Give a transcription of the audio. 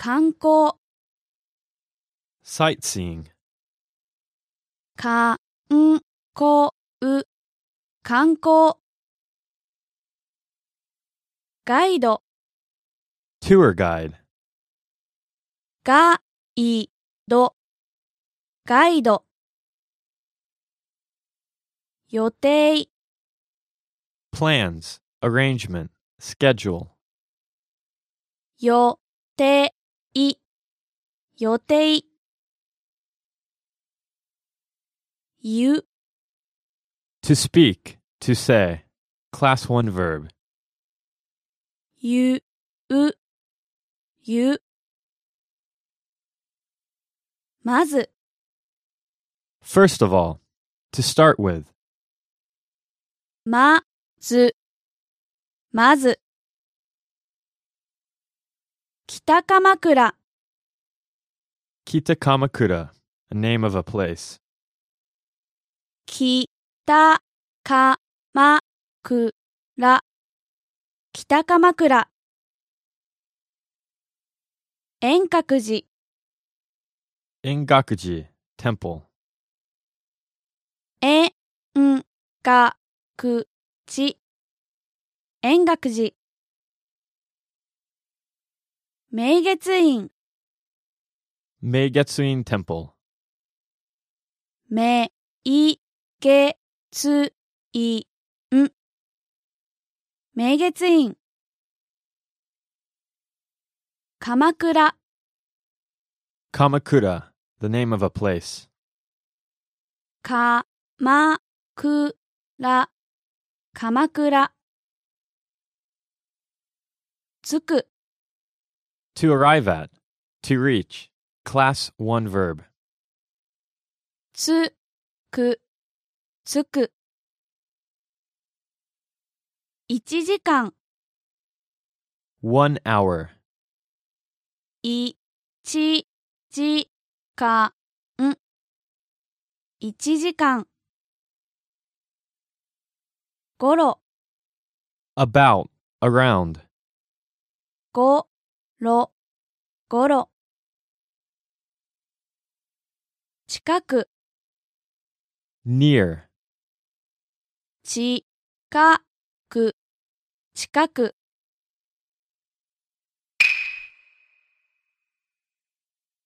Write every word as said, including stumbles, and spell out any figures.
観光、 sightseeing, かんこう、観光。ガイド、 tour guide, ガイド、ガイド。予定、 plans, arrangement, schedule, 予定、予定。言う、 to speak, to say, class one verb, 言う、言う。まず、 first of all, to start with, まず、まず。北鎌倉、 Kita Kamakura, a name of a place, 北鎌倉、北鎌倉。円覚寺、 Engakuji, temple, 円覚寺、円覚寺。明月院、 Meigetsuin temple, 明月院、明月院。鎌倉、 Kamakura, the name of a place, 鎌倉、鎌倉。着く、 to arrive at, to reach, class one verb, つく、つく。一時間、 one hour, 一時間、一時間。ごろ、 about, around, ごろ、ごろ。近く、 near, 近く、近く。